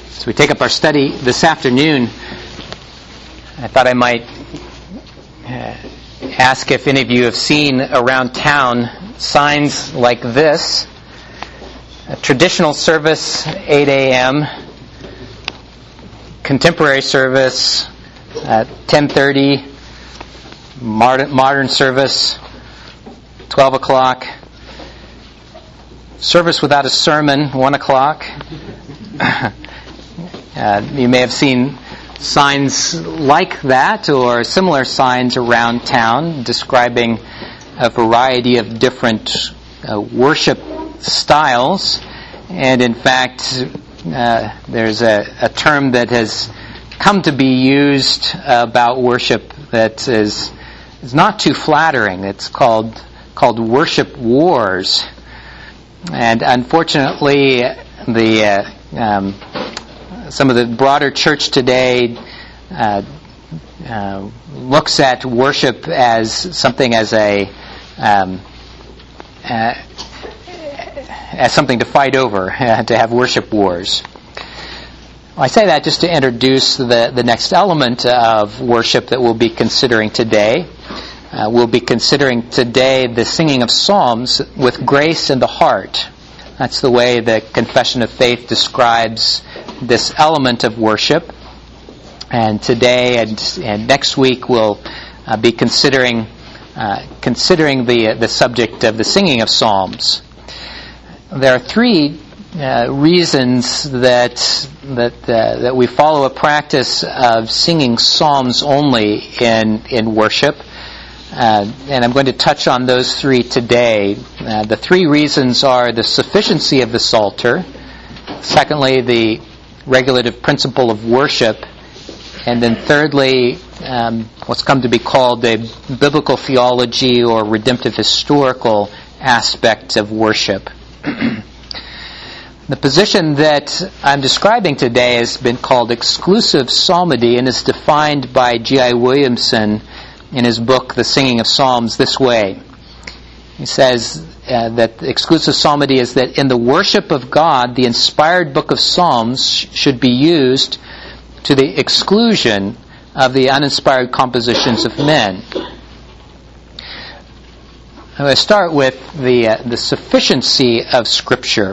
As we take up our study this afternoon, I thought I might ask if any of you have seen around town signs like this. A traditional service, 8 a.m. Contemporary service, 10:30. Modern service, 12 o'clock. Service without a sermon, 1 o'clock. You may have seen signs like that or similar signs around town describing a variety of different worship styles. And in fact, there's a term that has come to be used about worship that is not too flattering. It's called worship wars. And unfortunately, some of the broader church today looks at worship as something as something to fight over, to have worship wars. I say that just to introduce the next element of worship that we'll be considering today. We'll be considering today the singing of psalms with grace in the heart. That's the way the Confession of Faith describes this element of worship. And today and next week we'll be considering the subject of the singing of psalms. There are three reasons that we follow a practice of singing psalms only in worship. And I'm going to touch on those three today. The three reasons are the sufficiency of the Psalter, secondly, the regulative principle of worship, and then thirdly, what's come to be called the biblical theology or redemptive historical aspect of worship. The position that I'm describing today has been called exclusive psalmody and is defined by G.I. Williamson in his book, The Singing of Psalms, this way. He says that exclusive psalmody is that in the worship of God, the inspired book of Psalms should be used to the exclusion of the uninspired compositions of men. I'm going to start with the sufficiency of Scripture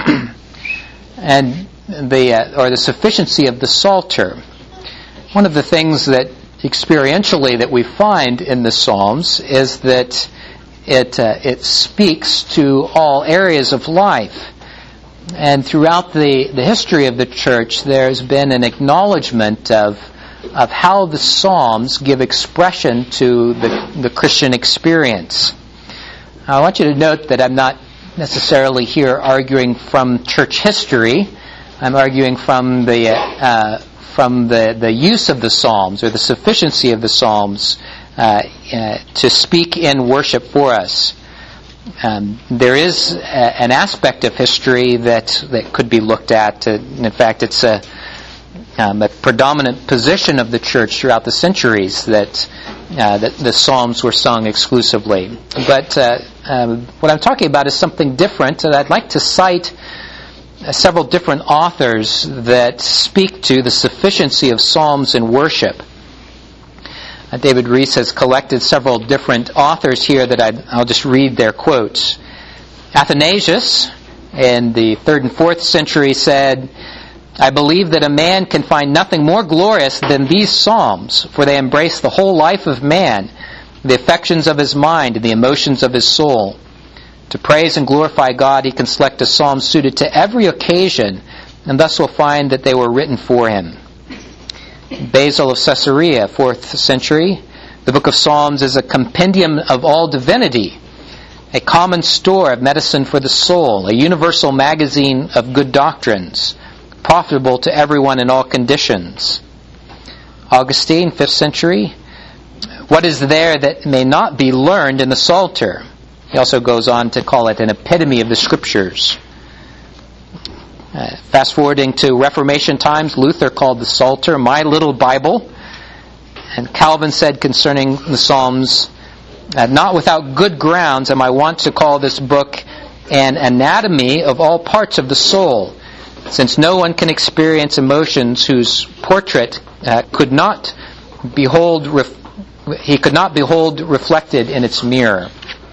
and the sufficiency of the Psalter. One of the things that experientially that we find in the Psalms is that it speaks to all areas of life. And throughout the history of the church, there's been an acknowledgement of how the Psalms give expression to the Christian experience. I want you to note that I'm not necessarily here arguing from church history. I'm arguing from the use of the Psalms or the sufficiency of the Psalms to speak in worship for us. There is an aspect of history that could be looked at. In fact, it's a predominant position of the church throughout the centuries that the Psalms were sung exclusively. But what I'm talking about is something different, and I'd like to cite several different authors that speak to the sufficiency of psalms in worship. David Reese has collected several different authors here that I'll just read their quotes. Athanasius, in the 3rd and 4th century, said, "I believe that a man can find nothing more glorious than these psalms, for they embrace the whole life of man, the affections of his mind, and the emotions of his soul. To praise and glorify God, he can select a psalm suited to every occasion, and thus will find that they were written for him." Basil of Caesarea, 4th century, "The book of Psalms is a compendium of all divinity, a common store of medicine for the soul, a universal magazine of good doctrines, profitable to everyone in all conditions." Augustine, 5th century, "What is there that may not be learned in the Psalter?" He also goes on to call it an epitome of the Scriptures. Fast forwarding to Reformation times, Luther called the Psalter "my little Bible." And Calvin said concerning the Psalms, "Not without good grounds am I wont to call this book an anatomy of all parts of the soul, since no one can experience emotions whose portrait he could not behold reflected in its mirror.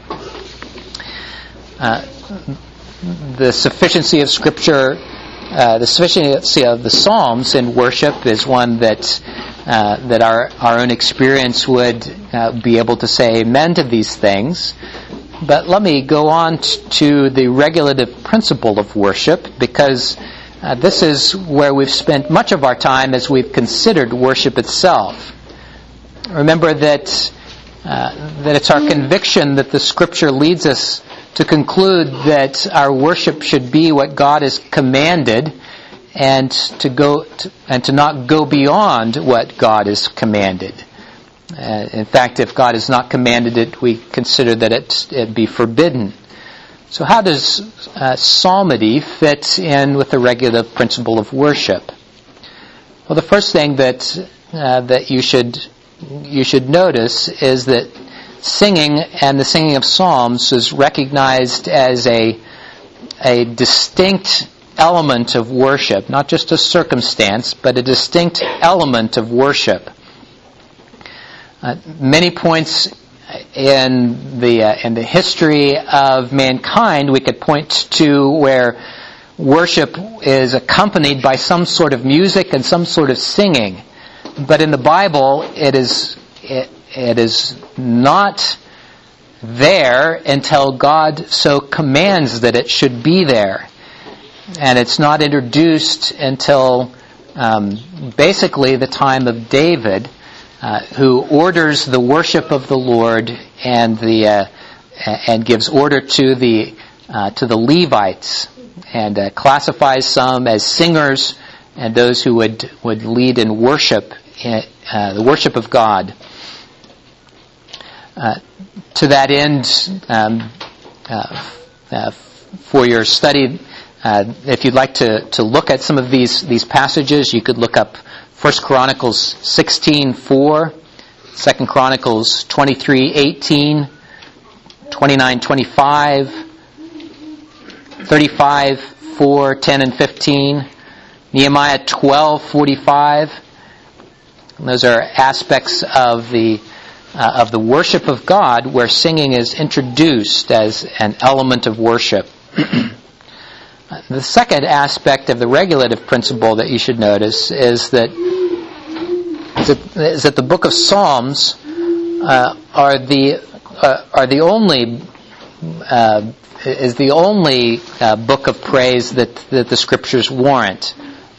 The sufficiency of Scripture, the sufficiency of the Psalms in worship is one that our own experience would be able to say amen to these things. But let me go on to the regulative principle of worship, because this is where we've spent much of our time as we've considered worship itself. Remember that it's our conviction that the Scripture leads us to conclude that our worship should be what God has commanded, and to not go beyond what God has commanded. In fact, if God has not commanded it, we consider that it be forbidden. So how does psalmody fit in with the regulative principle of worship? Well, the first thing that you should notice is that singing and the singing of psalms is recognized as a distinct element of worship, not just a circumstance, but a distinct element of worship. Many points in the history of mankind we could point to where worship is accompanied by some sort of music and some sort of singing. But in the Bible, it is not there until God so commands that it should be there. And it's not introduced until basically the time of David, who orders the worship of the Lord and gives order to the Levites, and classifies some as singers and those who would lead in worship, the worship of God. To that end, for your study, if you'd like to look at some of these passages, you could look up 1 Chronicles 16:4, 2 Chronicles 23:18, 29:25, 35:4, 10, and 15, Nehemiah 12:45. Those are aspects of the worship of God where singing is introduced as an element of worship. The second aspect of the regulative principle that you should notice is that the book of Psalms are the only book of praise that the Scriptures warrant.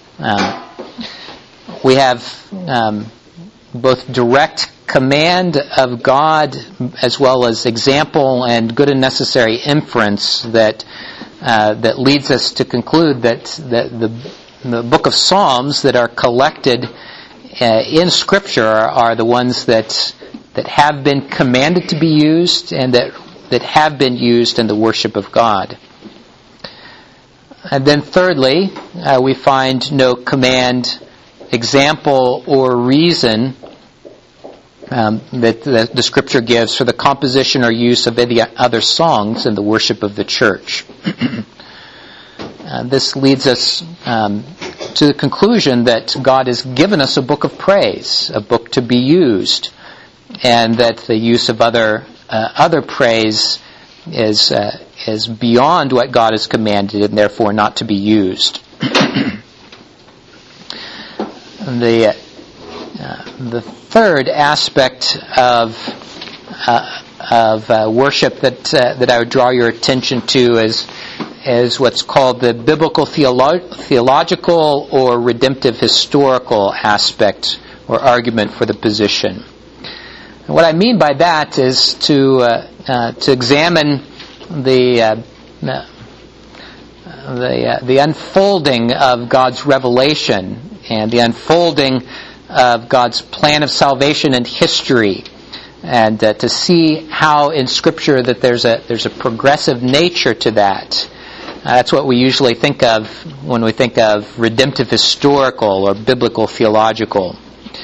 We have both direct command of God as well as example and good and necessary inference that leads us to conclude that the book of Psalms that are collected in Scripture are the ones that have been commanded to be used and that have been used in the worship of God. And then thirdly, we find no command, example, or reason that the Scripture gives for the composition or use of any other songs in the worship of the church. This leads us to the conclusion that God has given us a book of praise, a book to be used, and that the use of other praise is beyond what God has commanded and therefore not to be used. The third aspect of worship that I would draw your attention to is what's called the biblical theological or redemptive historical aspect or argument for the position. And what I mean by that is to examine the unfolding of God's revelation and the unfolding of God's plan of salvation and history, and to see how in Scripture that there's a progressive nature to that. That's what we usually think of when we think of redemptive historical or biblical theological.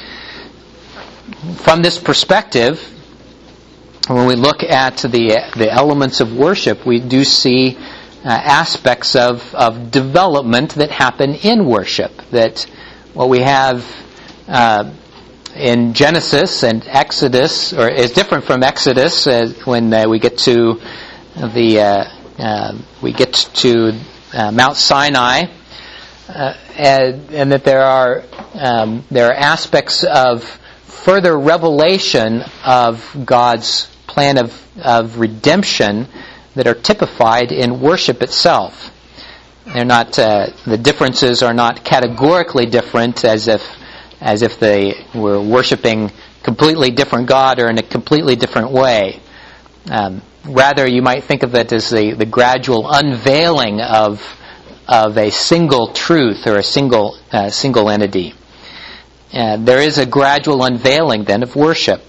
From this perspective, when we look at the elements of worship, we do see aspects of development that happen in worship. That what we have in Genesis and Exodus, or is different from Exodus, when we get to Mount Sinai, and that there are aspects of further revelation of God's plan of redemption that are typified in worship itself. They're not the differences are not categorically different, as if they were worshiping completely different God or in a completely different way. Rather, you might think of it as the gradual unveiling of a single truth or a single entity. There is a gradual unveiling then of worship.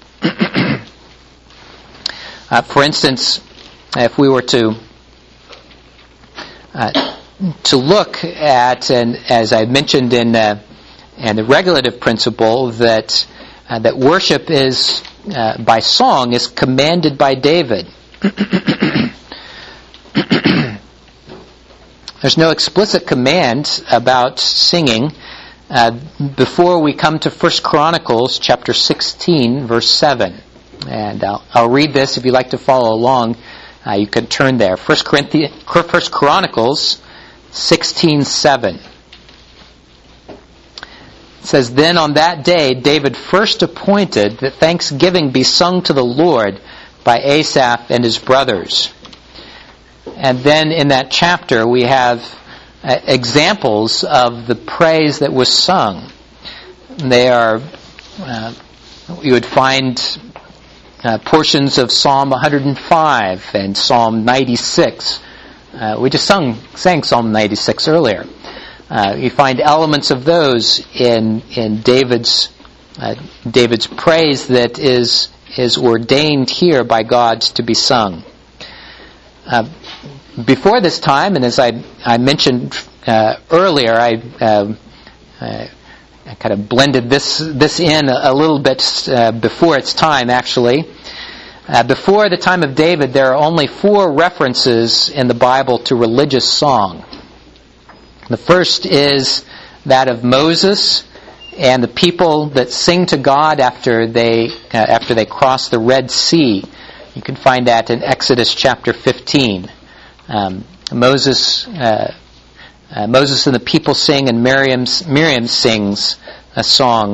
For instance, if we were to look at, and as I mentioned in the regulative principle, that worship is by song is commanded by David. There's no explicit command about singing before we come to 1 Chronicles chapter 16, verse 7. And I'll read this. If you'd like to follow along, you can turn there. 1 Chronicles 16:7. It says, "Then on that day David first appointed that thanksgiving be sung to the Lord by Asaph and his brothers." And then in that chapter we have examples of the praise that was sung. They are, you would find portions of Psalm 105 and Psalm 96. We just sang Psalm 96 earlier. You find elements of those in David's praise that is ordained here by God to be sung. Before this time, and as I mentioned earlier, I kind of blended this in a little bit before its time, actually. Before the time of David, there are only 4 references in the Bible to religious song. The first is that of Moses and the people that sing to God after they cross the Red Sea. You can find that in Exodus chapter 15. Moses and the people sing, and Miriam sings a song.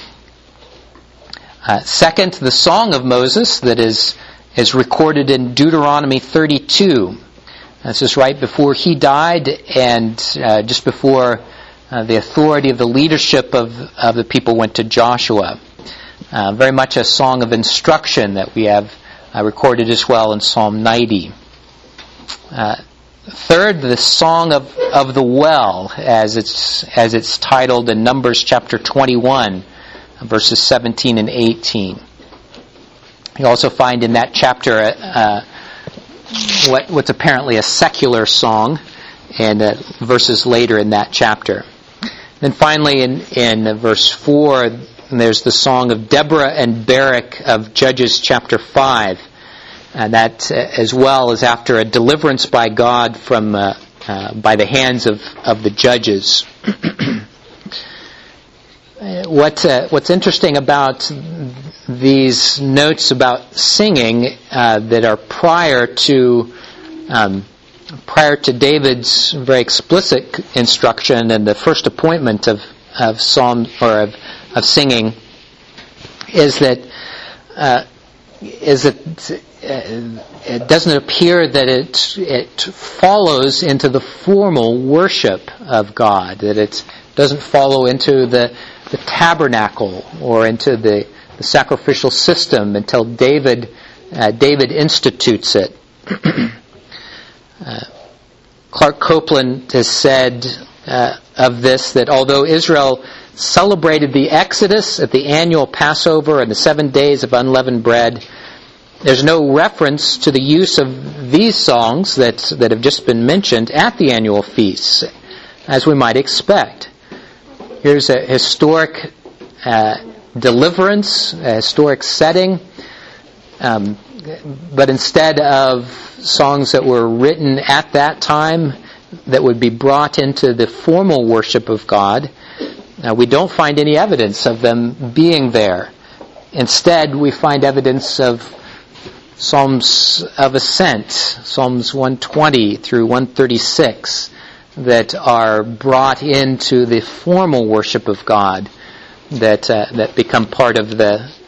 Second, the Song of Moses that is recorded in Deuteronomy 32. This is right before he died, and just before the authority of the leadership of the people went to Joshua. Very much a song of instruction that we have recorded as well in Psalm 90. Third, the Song of the Well, as it's titled in Numbers chapter 21, verses 17 and 18. You also find in that chapter what's apparently a secular song, and verses later in that chapter. Then finally, in verse 4, there's the Song of Deborah and Barak of Judges chapter 5. And that as well is after a deliverance by God from by the hands of the judges. What's interesting about these notes about singing that are prior to David's very explicit instruction and the first appointment of psalm or of singing is that it doesn't appear that it follows into the formal worship of God, that it doesn't follow into the tabernacle or into the sacrificial system until David institutes it. Clark Copeland has said of this that although Israel celebrated the Exodus at the annual Passover and the 7 days of unleavened bread, there's no reference to the use of these songs that have just been mentioned at the annual feasts, as we might expect. Here's a historic deliverance, a historic setting. but instead of songs that were written at that time that would be brought into the formal worship of God, we don't find any evidence of them being there. Instead, we find evidence of Psalms of Ascent, Psalms 120 through 136, that are brought into the formal worship of God, that become part of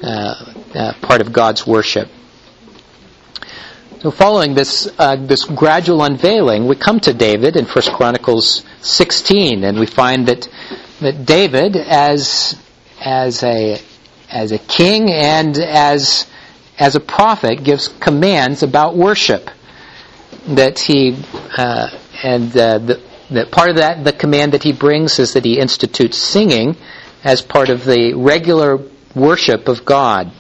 God's worship. So, following this gradual unveiling, we come to David in 1 Chronicles 16, and we find that David, as a king and as a prophet, gives commands about worship. That part of the command that he brings is that he institutes singing as part of the regular worship of God.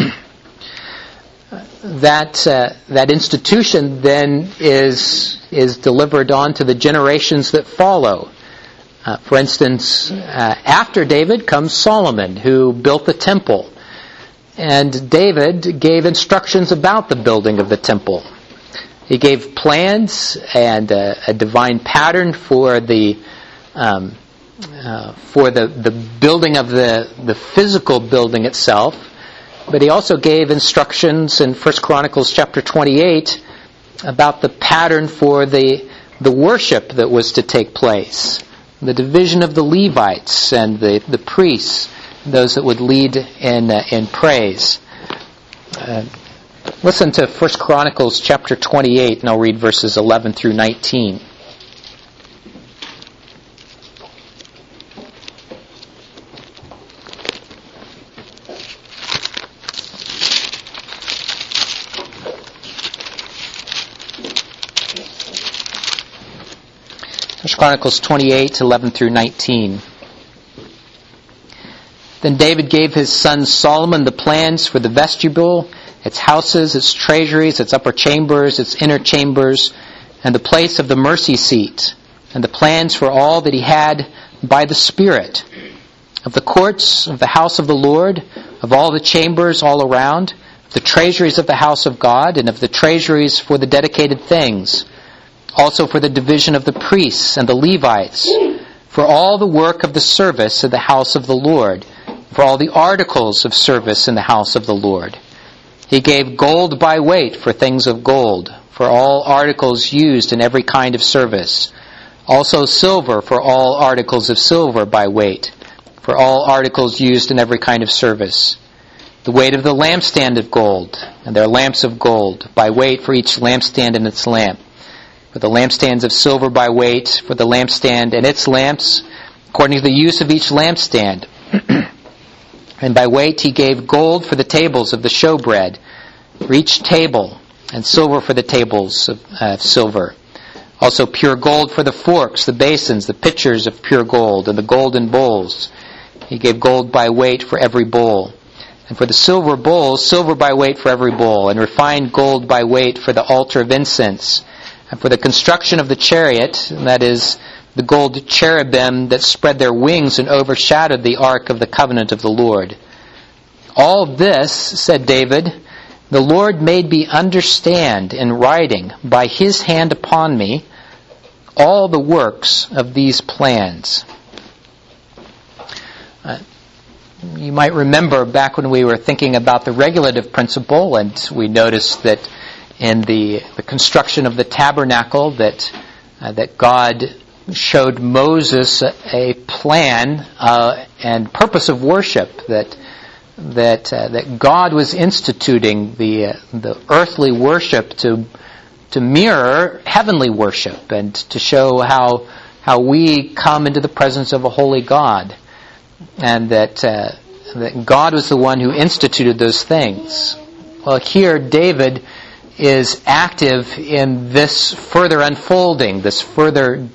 That institution then is delivered on to the generations that follow. For instance, after David comes Solomon, who built the temple. And David gave instructions about the building of the temple. He gave plans and a divine pattern for the building of the physical building itself. But he also gave instructions in 1 Chronicles chapter 28 about the pattern for the worship that was to take place. The division of the Levites and the priests, those that would lead in praise. Listen to 1 Chronicles chapter 28, and I'll read verses 11 through 19. Chronicles 28, 11 through 19. Then David gave his son Solomon the plans for the vestibule, its houses, its treasuries, its upper chambers, its inner chambers, and the place of the mercy seat, and the plans for all that he had by the Spirit, of the courts of the house of the Lord, of all the chambers all around, of the treasuries of the house of God, and of the treasuries for the dedicated things, also for the division of the priests and the Levites, for all the work of the service in the house of the Lord, for all the articles of service in the house of the Lord. He gave gold by weight for things of gold, for all articles used in every kind of service. Also silver for all articles of silver by weight, for all articles used in every kind of service. The weight of the lampstand of gold, and their lamps of gold, by weight for each lampstand and its lamp. For the lampstands of silver by weight, for the lampstand and its lamps, according to the use of each lampstand. And by weight he gave gold for the tables of the showbread, for each table, and silver for the tables of silver. Also pure gold for the forks, the basins, the pitchers of pure gold, and the golden bowls. He gave gold by weight for every bowl. And for the silver bowls, silver by weight for every bowl, and refined gold by weight for the altar of incense. And for the construction of the chariot, that is, the gold cherubim that spread their wings and overshadowed the ark of the covenant of the Lord. All this, said David, the Lord made me understand in writing by his hand upon me all the works of these plans. You might remember back when we were thinking about the regulative principle, and we noticed that in the construction of the tabernacle that God showed Moses a plan and purpose of worship, that God was instituting the earthly worship to mirror heavenly worship and to show how we come into the presence of a holy God, and that God was the one who instituted those things. Well, here David is active in this further unfolding, this further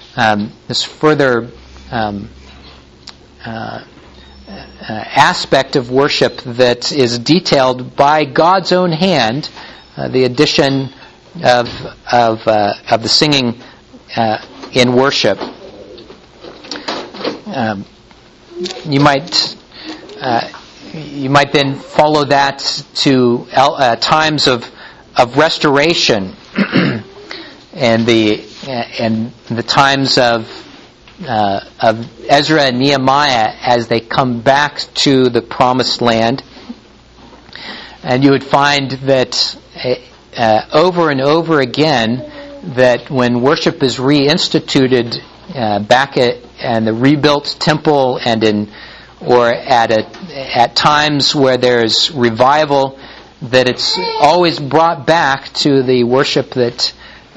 aspect of worship that is detailed by God's own hand, the addition of the singing in worship. You might You might then follow that to times of restoration and the times of Ezra and Nehemiah as they come back to the Promised Land. And you would find that over and over again that when worship is reinstituted back in the rebuilt temple and at times where there's revival, that it's always brought back to the worship that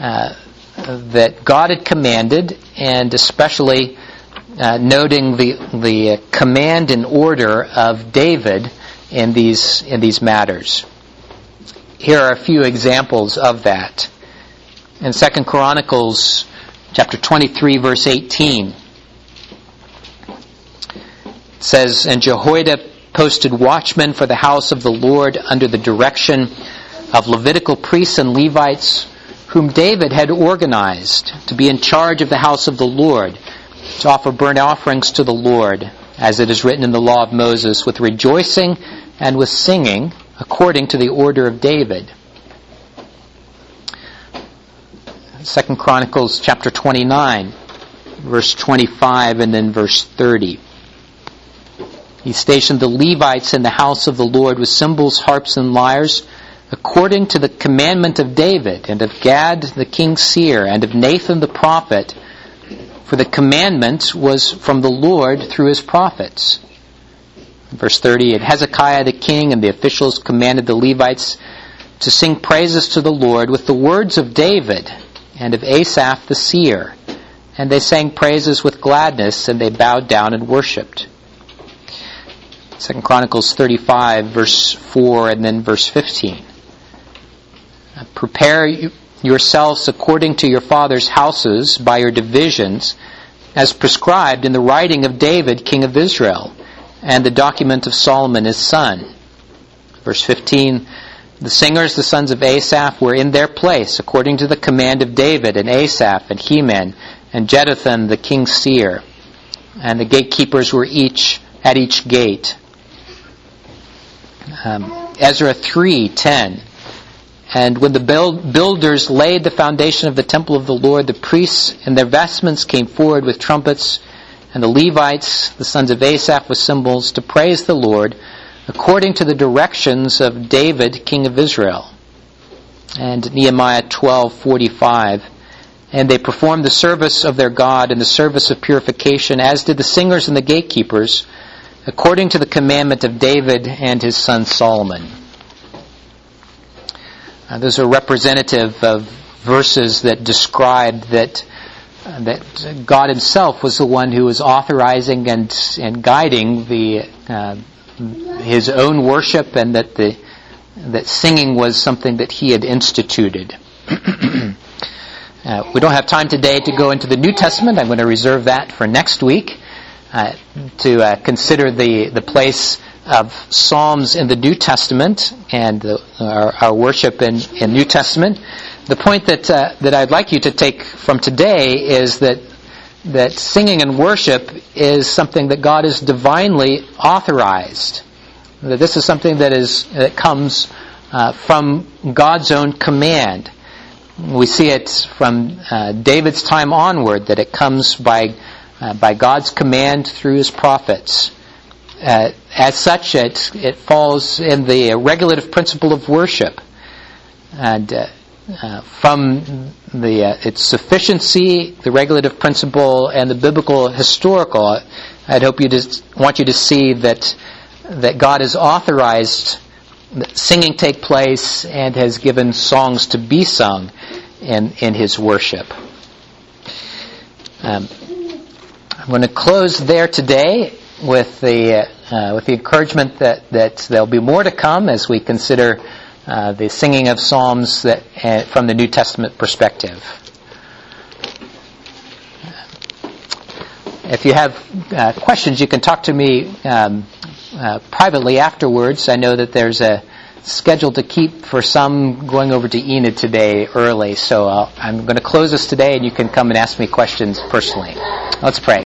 God had commanded, and especially noting the command and order of David in these matters. Here are a few examples of that. In 2 Chronicles chapter 23, verse 18, it says, "And Jehoiada posted watchmen for the house of the Lord under the direction of Levitical priests and Levites, whom David had organized to be in charge of the house of the Lord, to offer burnt offerings to the Lord, as it is written in the law of Moses, with rejoicing and with singing, according to the order of David." 2 Chronicles chapter 29, verse 25, and then verse 30. He stationed the Levites in the house of the Lord with cymbals, harps, and lyres, according to the commandment of David, and of Gad the king's seer, and of Nathan the prophet, for the commandment was from the Lord through his prophets. Verse 30, "And Hezekiah the king and the officials commanded the Levites to sing praises to the Lord with the words of David and of Asaph the seer. And they sang praises with gladness, and they bowed down and worshipped." 2 Chronicles 35, verse 4, and then verse 15. "Prepare yourselves according to your father's houses by your divisions, as prescribed in the writing of David, king of Israel, and the document of Solomon his son." Verse 15, "The singers, the sons of Asaph, were in their place, according to the command of David, and Asaph, and Heman, and Jeduthun the king's seer. And the gatekeepers were at each gate." Ezra 3:10, "And when the builders laid the foundation of the temple of the Lord, the priests in their vestments came forward with trumpets, and the Levites, the sons of Asaph, with cymbals, to praise the Lord, according to the directions of David, king of Israel." And Nehemiah 12:45, "And they performed the service of their God and the service of purification, as did the singers and the gatekeepers, according to the commandment of David and his son Solomon." Those are representative of verses that describe that God himself was the one who was authorizing and guiding his own worship, and that singing was something that he had instituted. We don't have time today to go into the New Testament. I'm going to reserve that for next week to consider the place of Psalms in the New Testament and our worship in New Testament. The point that I'd like you to take from today is that singing and worship is something that God has divinely authorized. That this is something that comes from God's own command. We see it from David's time onward, that it comes by God's command through his prophets. As such, it falls in the regulative principle of worship, and from its sufficiency, the regulative principle, and the biblical historical, I'd want you to see that God has authorized that singing take place and has given songs to be sung in His worship. I'm going to close there today with the encouragement that there'll be more to come as we consider the singing of psalms from the New Testament perspective. If you have questions, you can talk to me privately afterwards. I know that there's a schedule to keep for some going over to Enid today early, so I'm going to close this today, and you can come and ask me questions personally. Let's pray.